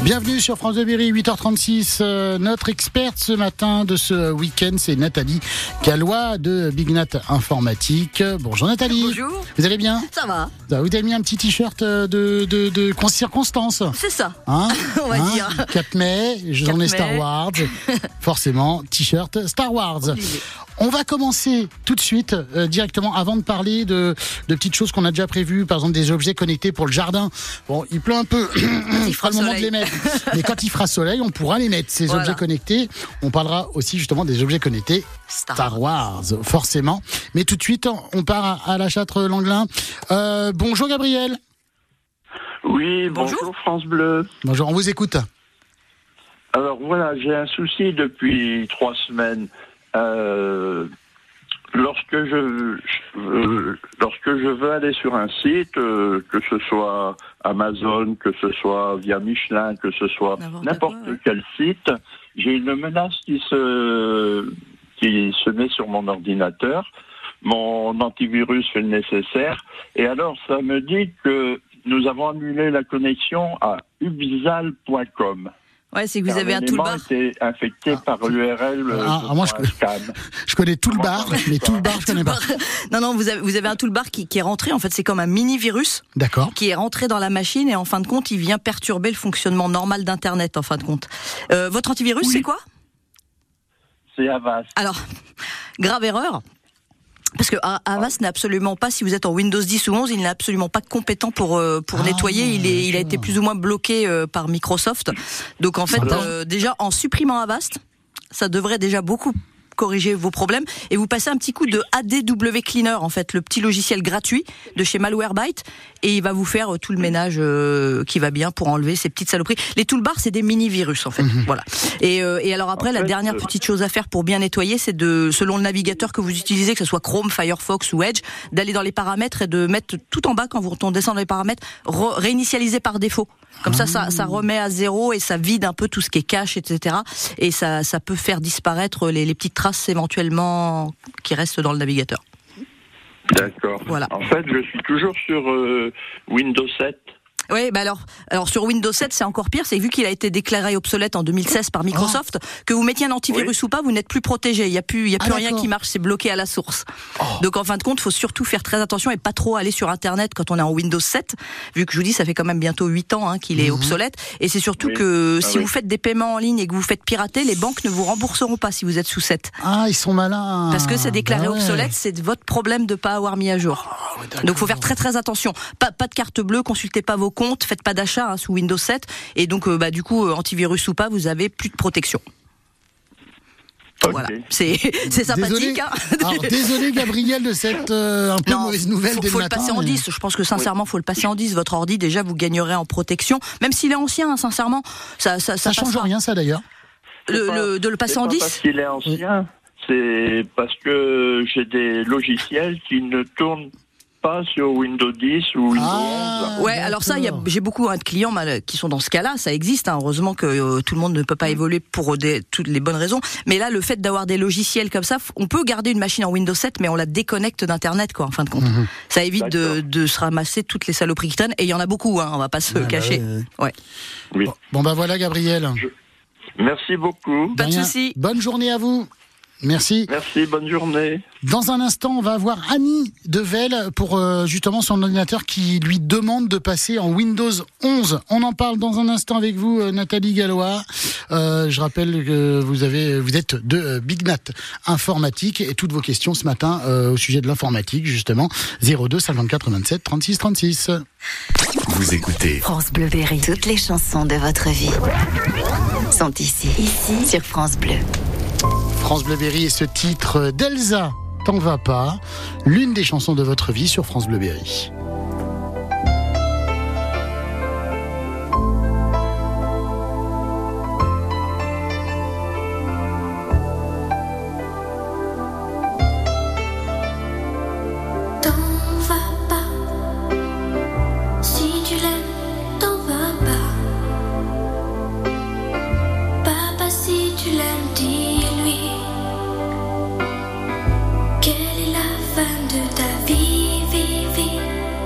Bienvenue sur France Bleu Berry, 8h36. Notre experte ce matin de ce week-end, c'est Nathalie Gallois de Bignat Informatique. Bonjour Nathalie. Bonjour. Vous allez bien ? Ça va. Vous avez mis un petit t-shirt de circonstance. C'est ça. Hein, on va dire. 4 mai, journée Star Wars. Forcément, t-shirt Star Wars. Obligé. On va commencer tout de suite, directement, avant de parler de petites choses qu'on a déjà prévues, par exemple des objets connectés pour le jardin. Bon, il pleut un peu, il fera le moment de les mettre. Mais quand il fera soleil, on pourra les mettre, ces objets connectés. On parlera aussi justement des objets connectés Star Wars, forcément. Mais tout de suite, on part à la Châtre-Langlin. Bonjour Gabriel. Oui, bonjour France Bleu. Bonjour, on vous écoute. Alors voilà, j'ai un souci depuis 3 semaines. Lorsque je veux aller sur un site, que ce soit Amazon, que ce soit via Michelin, que ce soit n'importe quel site, j'ai une menace qui se met sur mon ordinateur. Mon antivirus fait le nécessaire. Et alors, ça me dit que nous avons annulé la connexion à ubizal.com. Ouais, c'est que vous avez un toolbar. Été infecté par l'URL. Moi, je connais toolbar, mais toolbar, je connais pas. Non, vous avez un toolbar qui est rentré. En fait, c'est comme un mini-virus. D'accord. Qui est rentré dans la machine et en fin de compte, il vient perturber le fonctionnement normal d'Internet. En fin de compte, votre antivirus, c'est quoi ? C'est Avast. Alors, grave erreur. Parce que Avast n'est absolument pas, si vous êtes en Windows 10 ou 11, il n'est absolument pas compétent pour nettoyer. Il a été plus ou moins bloqué par Microsoft. Donc en fait, déjà en supprimant Avast, ça devrait déjà beaucoup corriger vos problèmes. Et vous passez un petit coup de ADW Cleaner, en fait, le petit logiciel gratuit de chez Malwarebytes, et il va vous faire tout le ménage qui va bien pour enlever ces petites saloperies. Les toolbars, c'est des mini-virus, en fait. Voilà. Et alors après, la dernière petite chose à faire pour bien nettoyer, c'est selon le navigateur que vous utilisez, que ce soit Chrome, Firefox ou Edge, d'aller dans les paramètres et de mettre tout en bas, quand on descend dans les paramètres, réinitialiser par défaut. Comme ça remet à zéro et ça vide un peu tout ce qui est cache, etc. Et ça peut faire disparaître les petites traces éventuellement qui restent dans le navigateur. D'accord. Voilà. En fait, je suis toujours sur Windows 7. Oui, alors sur Windows 7, c'est encore pire, c'est vu qu'il a été déclaré obsolète en 2016 par Microsoft, que vous mettiez un antivirus ou pas, vous n'êtes plus protégé. Il y a plus rien qui marche, c'est bloqué à la source. Donc en fin de compte, faut surtout faire très attention et pas trop aller sur Internet quand on est en Windows 7, vu que je vous dis, ça fait quand même bientôt 8 ans qu'il est obsolète. Et c'est surtout que si vous faites des paiements en ligne et que vous faites pirater, les banques ne vous rembourseront pas si vous êtes sous 7. Ah, ils sont malins. Parce que c'est déclaré obsolète, c'est votre problème de pas avoir mis à jour. Donc faut faire très très attention. Pas de carte bleue, consultez pas vos compte, faites pas d'achat sous Windows 7 et donc du coup antivirus ou pas, vous avez plus de protection. Okay. Voilà, c'est sympathique. Désolé Gabriel de cette un peu mauvaise nouvelle dès le matin. Faut le passer en 10. Je pense que sincèrement, faut le passer en 10. Votre ordi, déjà, vous gagnerez en protection, même s'il est ancien. Sincèrement, ça change rien, ça d'ailleurs. De le passer en 10. Parce qu'il est ancien, c'est parce que j'ai des logiciels qui ne tournent pas sur Windows 10 ou Windows 11. Ouais, alors ça, j'ai beaucoup de clients qui sont dans ce cas-là, ça existe, heureusement que tout le monde ne peut pas évoluer pour toutes les bonnes raisons, mais là, le fait d'avoir des logiciels comme ça, on peut garder une machine en Windows 7, mais on la déconnecte d'Internet, quoi, en fin de compte. Ça évite de se ramasser toutes les saloperies qui traînent, et il y en a beaucoup, on va pas se cacher. Ouais. Oui. Bon, voilà, Gabriel. Merci beaucoup. Pas de souci. Bonne journée à vous. Merci. Merci, bonne journée. Dans un instant, on va avoir Annie Devel pour justement son ordinateur qui lui demande de passer en Windows 11. On en parle dans un instant avec vous, Nathalie Gallois. Je rappelle que vous êtes de Bignat Informatique et toutes vos questions ce matin au sujet de l'informatique, justement, 02 54 27 36 36. Vous écoutez France Bleu Berry. Toutes les chansons de votre vie sont ici sur France Bleu. France Bleu Berry et ce titre d'Elsa, T'en vas pas, l'une des chansons de votre vie sur France Bleu Berry. Quelle est la fin de ta vie, vie, vie?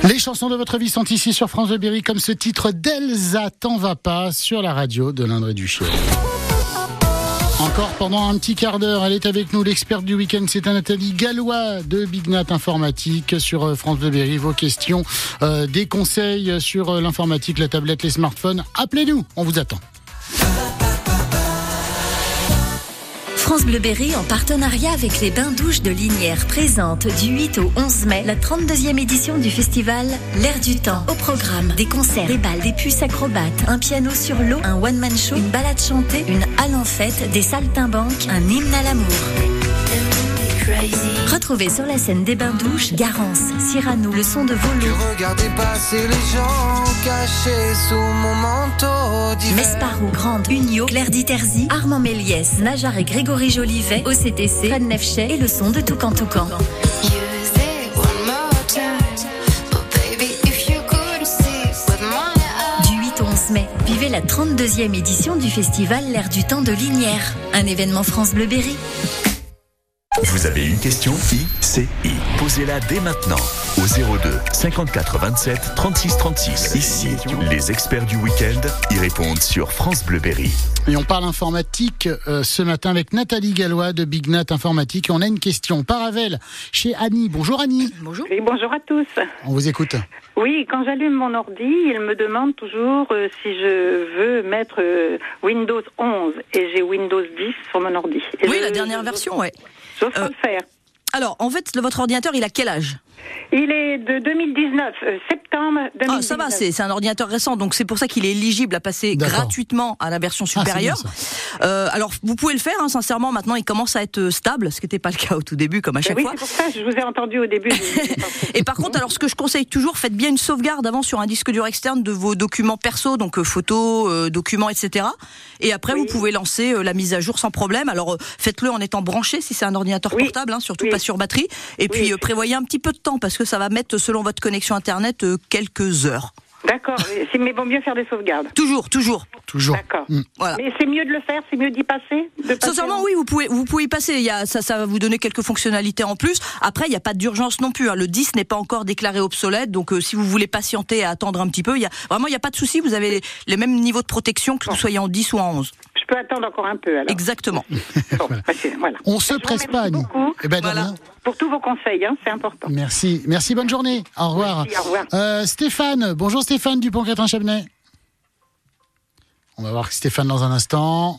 Les chansons de votre vie sont ici sur France Bleu Berry, comme ce titre d'Elsa T'en va pas sur la radio de l'Indre-et-du-Chier. Encore pendant un petit quart d'heure, elle est avec nous, l'experte du week-end, c'est Nathalie Gallois de Big Nat Informatique sur France Bleu Berry. Vos questions, des conseils sur l'informatique, la tablette, les smartphones, appelez-nous, on vous attend. France Bleu Berry, en partenariat avec les Bains-Douches de Linières, présente du 8 au 11 mai la 32e édition du festival L'air du temps. Au programme, des concerts, des balles, des puces acrobates, un piano sur l'eau, un one-man show, une balade chantée, une halle en fête, des saltimbanques, un hymne à l'amour. Retrouvez sur la scène des Bains-Douches Garance, Cyrano, le son de Volo. Regardez passer les gens cachés sous mon manteau d'hiver. Mesparou, Grande, Unio, Claire Diterzi, Armand Méliès, Najar et Grégory Jolivet, OCTC, Fred Nefchet et le son de Toucan Toucan. Du 8 au 11 mai, vivez la 32e édition du festival L'air du temps de Linières. Un événement France Bleu Berry. Vous avez une question ICI. Posez-la dès maintenant au 02 54 27 36 36. Ici, les experts du week-end y répondent sur France Bleu Berry. Et on parle informatique ce matin avec Nathalie Gallois de Big Nat Informatique. On a une question par Avel chez Annie. Bonjour Annie. Bonjour. Oui, bonjour à tous. On vous écoute. Oui, quand j'allume mon ordi, il me demande toujours si je veux mettre Windows 11 et j'ai Windows 10 sur mon ordi. Et oui, la dernière version, ouais. Je peux le faire. Alors, en fait, votre ordinateur, il a quel âge ? Il est de 2019, septembre 2019. Ah, ça va, c'est un ordinateur récent, donc c'est pour ça qu'il est éligible à passer gratuitement à la version supérieure. Alors, vous pouvez le faire, hein, sincèrement, maintenant, il commence à être stable, ce qui n'était pas le cas au tout début, comme à chaque fois. Oui, c'est pour ça que je vous ai entendu au début. Et par contre, alors, ce que je conseille toujours, faites bien une sauvegarde avant sur un disque dur externe de vos documents perso, donc photos, documents, etc. Et après, vous pouvez lancer la mise à jour sans problème. Alors, faites-le en étant branché, si c'est un ordinateur portable, hein, surtout pas sur batterie. Et puis, prévoyez un petit peu de temps, parce que ça va mettre, selon votre connexion Internet, quelques heures. D'accord, mais il vaut mieux faire des sauvegardes. Toujours. D'accord. Voilà. Mais c'est mieux de le faire, c'est mieux d'y passer. Sincèrement, oui, vous pouvez y passer. Ça va vous donner quelques fonctionnalités en plus. Après, il n'y a pas d'urgence non plus. Hein. Le 10 n'est pas encore déclaré obsolète, donc si vous voulez patienter et attendre un petit peu, il n'y a pas de souci. Vous avez les mêmes niveaux de protection que vous soyez en 10 ou en 11. Je peux attendre encore un peu, alors. Exactement. Bon, voilà. On se presse pas, Annie. Eh ben, voilà. Pour tous vos conseils, hein, c'est important. Merci, bonne journée. Au revoir. Merci, au revoir. Stéphane, bonjour Stéphane du Pont-Catrin-Chabenay. On va voir Stéphane dans un instant.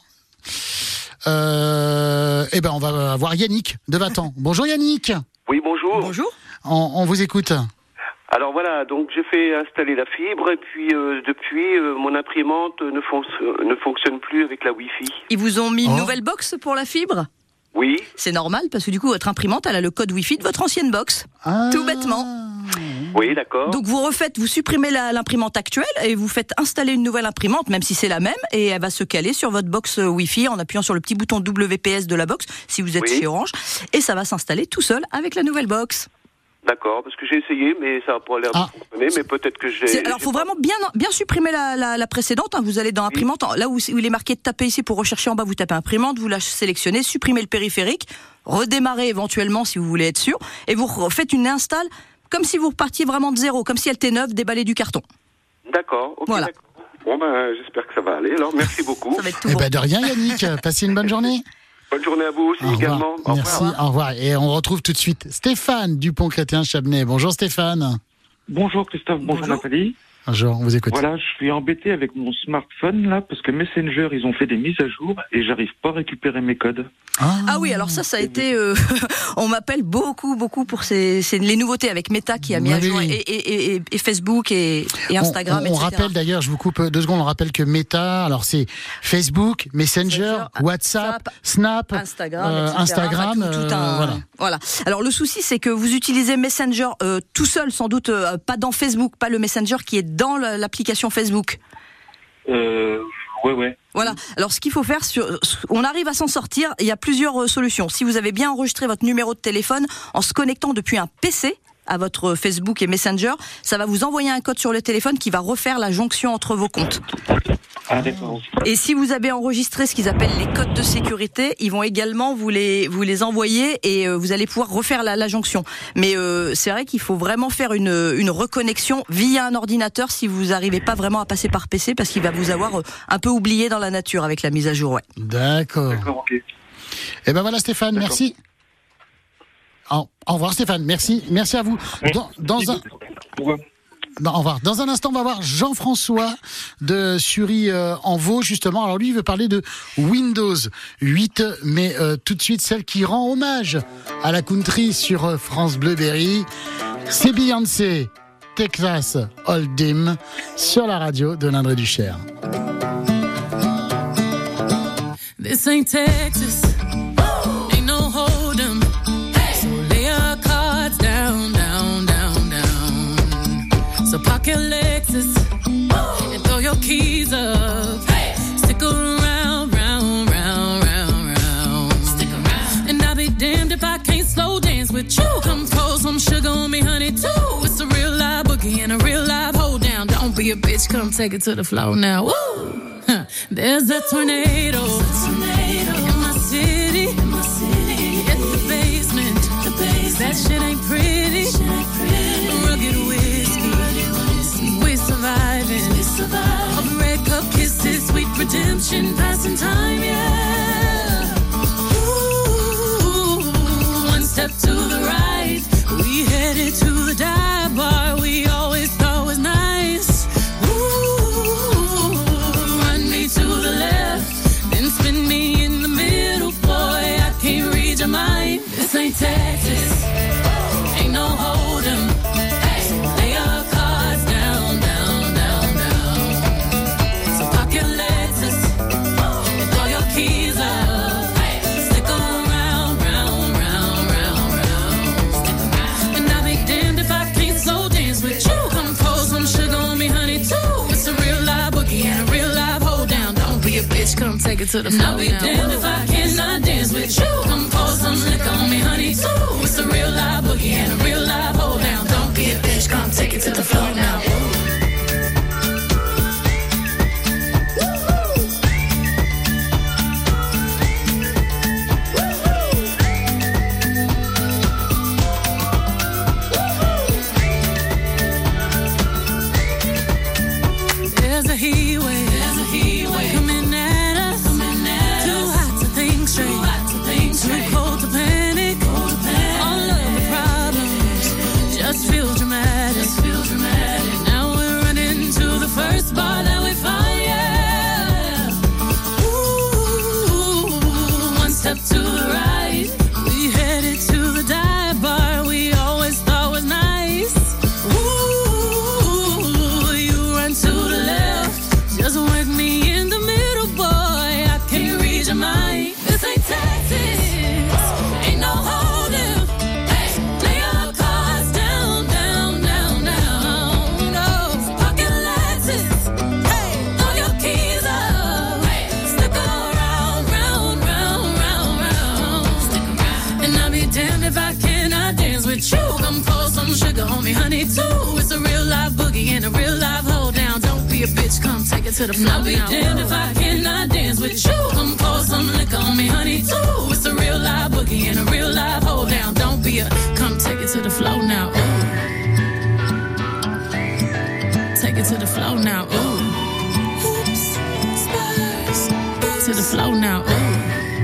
On va voir Yannick de Vatan. Bonjour Yannick. Oui, bonjour. Bonjour. On vous écoute. Alors voilà, donc j'ai fait installer la fibre et puis depuis mon imprimante ne fonctionne plus avec la Wi-Fi. Ils vous ont mis une nouvelle box pour la fibre ? Oui. C'est normal parce que du coup votre imprimante elle a le code Wi-Fi de votre ancienne box. Tout bêtement. Oui, d'accord. Donc vous supprimez l'imprimante actuelle et vous faites installer une nouvelle imprimante, même si c'est la même, et elle va se caler sur votre box Wi-Fi en appuyant sur le petit bouton WPS de la box si vous êtes chez Orange, et ça va s'installer tout seul avec la nouvelle box. D'accord, parce que j'ai essayé, mais ça n'a pas l'air de fonctionner, mais peut-être que Alors, faut vraiment bien supprimer la précédente, hein. Vous allez dans imprimante, là où il est marqué taper ici pour rechercher en bas, vous tapez imprimante, vous la sélectionnez, supprimez le périphérique, redémarrez éventuellement si vous voulez être sûr, et vous faites une install comme si vous repartiez vraiment de zéro, comme si elle était neuve, déballée du carton. D'accord, ok, voilà. D'accord. Bon, j'espère que ça va aller, alors merci beaucoup. Ça va être tout bon. De rien Yannick, passez une bonne journée. Bonne journée à vous aussi également. Merci, au revoir. Et on retrouve tout de suite Stéphane du Pont-Catrin-Chabenay. Bonjour Stéphane. Bonjour Christophe, bonjour Nathalie. Bonjour, on vous écoute. Voilà, je suis embêté avec mon smartphone là parce que Messenger, ils ont fait des mises à jour et j'arrive pas à récupérer mes codes. Ah oui, alors ça a été... on m'appelle beaucoup pour c'est les nouveautés avec Meta qui a mis à jour et Facebook et Instagram, on rappelle d'ailleurs, je vous coupe 2 secondes, on rappelle que Meta, alors c'est Facebook, Messenger, WhatsApp, Snap, Instagram, voilà. Alors le souci c'est que vous utilisez Messenger tout seul sans doute, pas dans Facebook, pas le Messenger qui est dans l'application Facebook. Ouais. Voilà. Alors, ce qu'il faut faire, on arrive à s'en sortir. Il y a plusieurs solutions. Si vous avez bien enregistré votre numéro de téléphone en se connectant depuis un PC, à votre Facebook et Messenger, ça va vous envoyer un code sur le téléphone qui va refaire la jonction entre vos comptes. Ah, d'accord. Et si vous avez enregistré ce qu'ils appellent les codes de sécurité, ils vont également vous les envoyer et vous allez pouvoir refaire la jonction. Mais c'est vrai qu'il faut vraiment faire une reconnexion via un ordinateur si vous n'arrivez pas vraiment à passer par PC, parce qu'il va vous avoir un peu oublié dans la nature avec la mise à jour. Ouais. D'accord. Ok. Et ben voilà Stéphane, d'accord. Merci. Au revoir Stéphane, merci à vous. Au revoir. Dans un instant, on va voir Jean-François de Sury en Vaud, justement. Alors lui, il veut parler de Windows 8, mais tout de suite, celle qui rend hommage à la country sur France Bleu Berry, c'est Beyoncé, Texas Hold'em, sur la radio de l'Indre-et-du-Cher. This ain't Texas, ain't no Hold'em, so lay your cards down, down, down, down. So park your Lexus and throw your keys up. Stick around, round, round, round, round. Stick around. And I'll be damned if I can't slow dance with you. Come pour some sugar on me, honey, too. It's a real live boogie and a real live hold down. Don't be a bitch, come take it to the floor now. Woo! There's a tornado in my city. It's the basement. That shit ain't pretty. Rugged whiskey. We're surviving. Of red cup kisses, sweet redemption, passing time, yeah. Ooh, one step to the right, we headed to the dive bar we always thought was nice. To the left, then spin me in the middle, boy, I can't read your mind. This ain't Texas, ain't no Hold'em. Lay your cards down, down, down, down. So park your Lexus and throw your keys up. Stick around, round, round, round, round. And I'll be damned if I can't slow dance with you. Come pour some sugar on me, honey, too. It's a real live boogie and a real live hold down. Don't be a bitch, come take it to the floor. I'll be damned if I cannot dance with you. Come pour some liquor on me, honey, too. It's a real live boogie and a real live hold down. Don't be a bitch, come take it to the floor now. There's a heat wave. Coming at us. Too hot to think straight. Too cold to panic. All of the problems just feel dramatic. Now we're running to the first bar that we find, yeah. Ooh, one step to the right, we headed to the dive bar we always thought was nice. Ooh, you run to the left, just work me in the middle, boy, I can't read your mind. This ain't Texas, ain't no Hold'em. Lay your cards down, down, down, down. No, pocket Lexus, throw your keys up. Stick around, round, round, round, round. And I'll be damned if I cannot dance with you. Come pour some sugar on me, honey, too. It's a real live boogie and a real live hold down. Don't be a bitch, come take it to the floor. I'll be damned if I cannot dance with you. Come pour some liquor on me, honey, too. It's a real live boogie and a real live hold down. Don't be a, come take it to the floor now. Ooh. Take it to the floor now. Ooh. Oops, spurs. To the floor now. Ooh.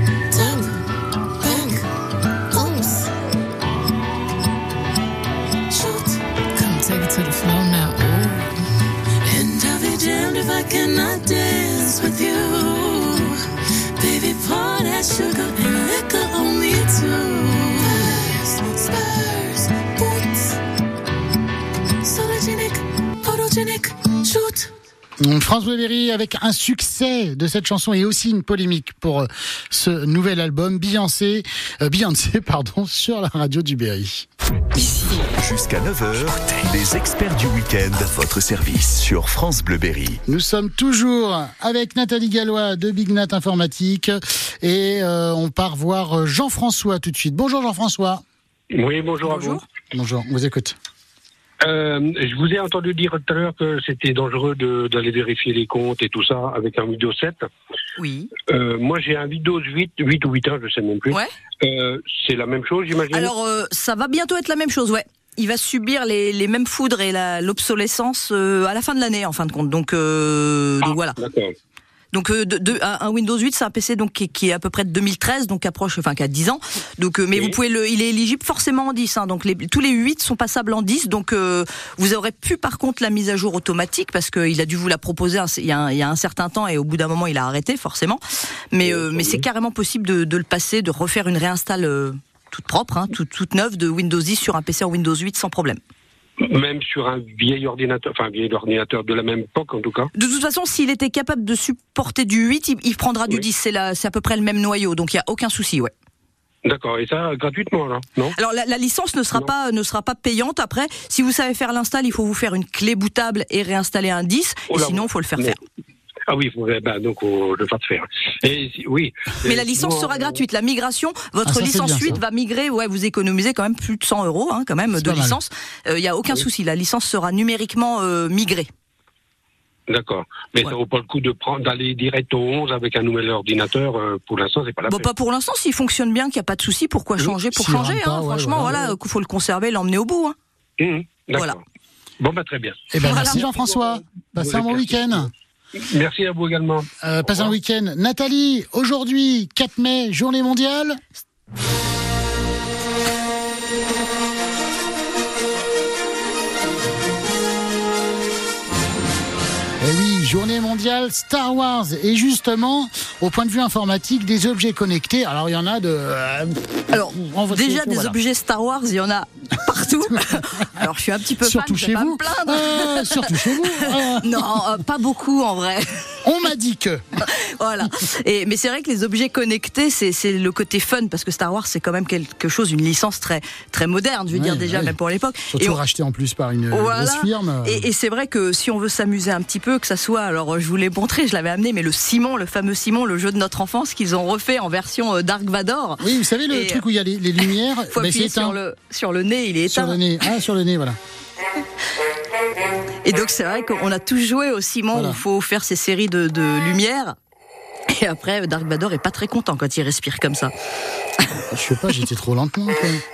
Take it to the floor now, ooh. And I'll be damned if I cannot dance with you. Baby, pour that sugar and liquor on me too. Spurs, boots, sologenic, photogenic, shoot. France Bleu Berry avec un succès de cette chanson et aussi une polémique pour ce nouvel album Beyoncé, sur la radio du Berry. Ici, jusqu'à 9h, les experts du week-end à votre service sur France Bleu Berry. Nous sommes toujours avec Nathalie Gallois de Big Nat Informatique et on part voir Jean-François tout de suite. Bonjour Jean-François. Oui, bonjour à vous. Bonjour, on vous écoute. Je vous ai entendu dire tout à l'heure que c'était dangereux d'aller vérifier les comptes et tout ça avec un Windows 7. Oui. Moi, j'ai un Windows 8 ou 8.1, je sais même plus. Ouais. C'est la même chose, j'imagine. Alors, ça va bientôt être la même chose, ouais. Il va subir les mêmes foudres et l'obsolescence à la fin de l'année, en fin de compte. Donc voilà. D'accord. Donc un Windows 8, c'est un PC donc qui est à peu près de 2013, donc qui a 10 ans. Donc mais vous pouvez il est éligible forcément en 10. Donc tous les 8 sont passables en 10. Donc vous aurez pu par contre la mise à jour automatique parce qu'il a dû vous la proposer il y a un certain temps et au bout d'un moment il a arrêté forcément. Mais c'est carrément possible de le passer, de refaire une réinstalle toute propre, toute neuve de Windows 10 sur un PC en Windows 8 sans problème. Même sur un vieil ordinateur de la même époque en tout cas. De toute façon, s'il était capable de supporter du 8, il prendra du 10. C'est à peu près le même noyau, donc il n'y a aucun souci, ouais. D'accord, et ça gratuitement là, non ? Alors la licence ne sera pas payante. Après, si vous savez faire l'install, il faut vous faire une clé bootable et réinstaller un 10, et sinon il faut le faire faire. Ah oui, donc on le fasse faire. Oui. Mais la licence sera gratuite. La migration, votre licence 8 va migrer. Ouais, vous économisez quand même plus de 100 € quand même de licence. Il y a aucun souci. La licence sera numériquement migrée. D'accord. Mais ça vaut pas le coup d'aller direct au 11 avec un nouvel ordinateur. Pour l'instant, c'est pas la peine. Pas pour l'instant. S'il fonctionne bien, qu'il n'y a pas de souci, pourquoi changer pour changer franchement, voilà, faut le conserver, l'emmener au bout. D'accord. Voilà. Bon, très bien. Merci Jean-François. Passez un bon week-end. Merci à vous également. Passez un week-end. Nathalie, aujourd'hui, 4 mai, journée mondiale. Eh oui, journée mondiale Star Wars. Et justement, au point de vue informatique, des objets connectés. Alors, il y en a Alors, déjà, des objets Star Wars, il y en a partout. Alors, je suis un petit peu surtout fan, chez je vais vous. pas me plaindre. Surtout chez vous. Non, pas beaucoup en vrai. On m'a dit que. Voilà. Mais c'est vrai que les objets connectés, c'est le côté fun, parce que Star Wars, c'est quand même quelque chose, une licence très, très moderne, je veux dire déjà, même pour l'époque. Surtout racheté en plus par une grosse firme. Et c'est vrai que si on veut s'amuser un petit peu, que ça soit, alors je vous l'ai montré, je l'avais amené, mais le fameux Simon, le jeu de notre enfance, qu'ils ont refait en version Dark Vador. Oui, vous savez le truc où il y a les lumières. Faut appuyer sur le nez, il est éteint. Sur le nez, voilà. Et donc c'est vrai qu'on a tous joué au Simon où il faut faire ces séries de lumière. Et après, Dark Vador est pas très content quand il respire comme ça. Je sais pas, j'étais trop lentement.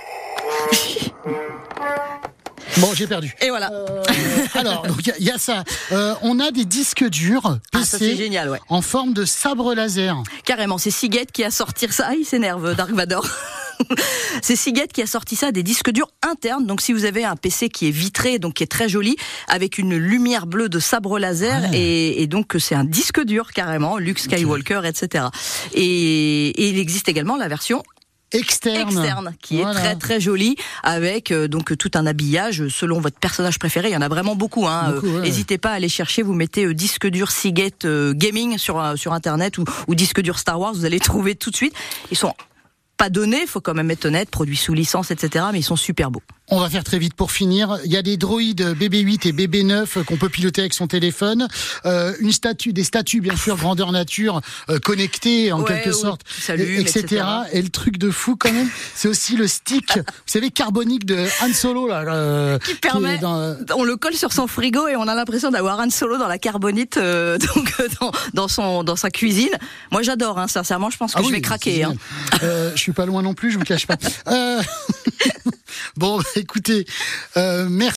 Bon, j'ai perdu. Et voilà. Alors, il y a ça. On a des disques durs PC ça, c'est génial, ouais. En forme de sabre laser. Carrément, c'est Seagate qui a sorti ça. Il s'énerve, Dark Vador. C'est Seagate qui a sorti ça, des disques durs internes. Donc si vous avez un PC qui est vitré, donc qui est très joli, avec une lumière bleue de sabre laser, et donc c'est un disque dur carrément, Luke Skywalker, etc. Et il existe également la version externe qui est très très jolie, avec donc tout un habillage selon votre personnage préféré. Il y en a vraiment beaucoup. N'hésitez pas à aller chercher. Vous mettez disque dur Seagate Gaming sur internet ou disque dur Star Wars. Vous allez trouver tout de suite. Ils sont pas donnés, faut quand même être honnête, produits sous licence, etc. Mais ils sont super beaux. On va faire très vite pour finir. Il y a des droïdes BB8 et BB9 qu'on peut piloter avec son téléphone. Des statues, bien sûr, grandeur nature, connectées en quelque sorte, etc. Et le truc de fou quand même, c'est aussi le stick, vous savez, carbonique de Han Solo là, qui permet. On le colle sur son frigo et on a l'impression d'avoir Han Solo dans la carbonite, dans sa cuisine. Moi, j'adore. Sincèrement, je pense que je vais craquer. Je suis pas loin non plus, je vous cache pas. Bon, écoutez, merci.